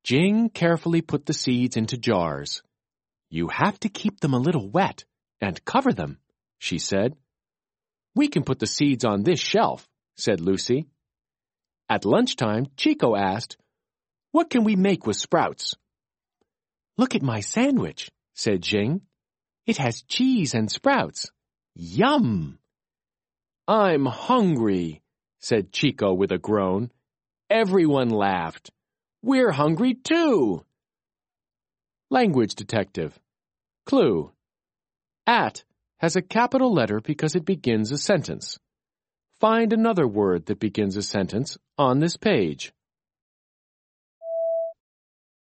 Jing carefully put the seeds into jars. "You have to keep them a little wet and cover them," she said. "We can put the seeds on this shelf," said Lucy. At lunchtime, Chico asked, "What can we make with sprouts?" "Look at my sandwich," said Jing. "It has cheese and sprouts. Yum!" "I'm hungry," said Chico with a groan. Everyone laughed. "We're hungry too." Language detective. Clue. At has a capital letter because it begins a sentence. Find another word that begins a sentence on this page.